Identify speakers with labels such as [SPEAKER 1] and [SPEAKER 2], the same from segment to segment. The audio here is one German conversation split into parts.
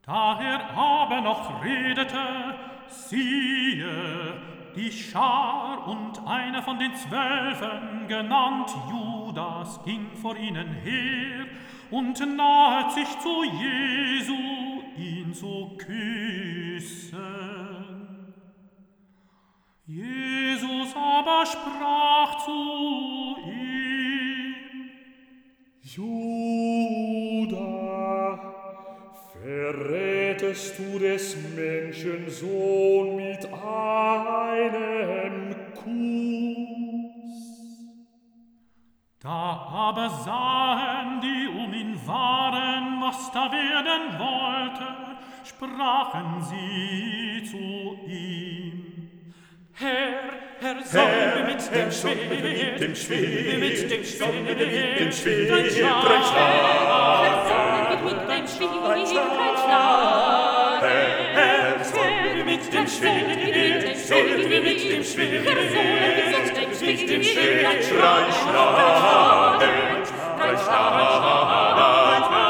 [SPEAKER 1] Da er aber noch redete, siehe, die Schar und einer von den 12, genannt Judas, ging vor ihnen her und nahet sich zu Jesu, ihn zu küssen. Jesus aber sprach zu ihm:
[SPEAKER 2] Judas, verrätest du des Menschen Sohn mit einem Kuss?
[SPEAKER 1] Da aber sahen die ihn waren, was da werden wollte, sprachen sie zu ihm:
[SPEAKER 3] Herr, sollen wir mit dem Schwert, mit dem Schwert, mit dem Schwert, dein Schlag, Herr, sollen wir mit dem Schwert, dein Schlag, Herr, sollen wir mit dem Schwert, sollen wir mit dem Schwert, mit dem Schwert, dein Schlag, dein Schlag.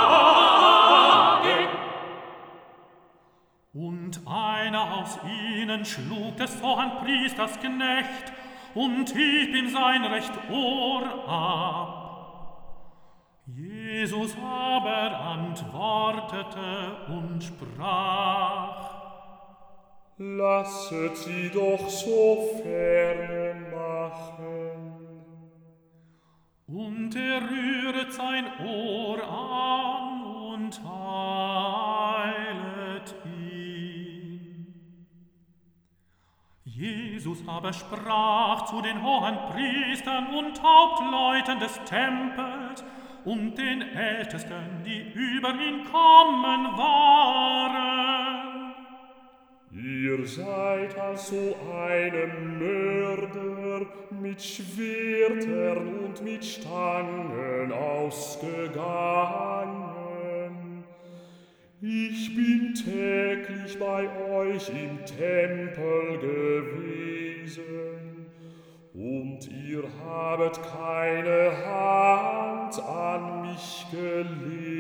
[SPEAKER 1] Und einer aus ihnen schlug des Hohenpriesters Knecht und hieb ihm sein recht Ohr ab. Jesus aber antwortete und sprach:
[SPEAKER 2] Lasset sie doch so ferne machen.
[SPEAKER 1] Und er rühret sein Ohr an und heilet ihn. Jesus aber sprach zu den Hohenpriestern und Hauptleuten des Tempels und den Ältesten, die über ihn kommen waren:
[SPEAKER 2] Ihr seid also einem Mörder mit Schwertern und mit Stangen ausgegangen. Ich bin täglich bei euch im Tempel gewesen, und ihr habet keine Hand an mich gelegt.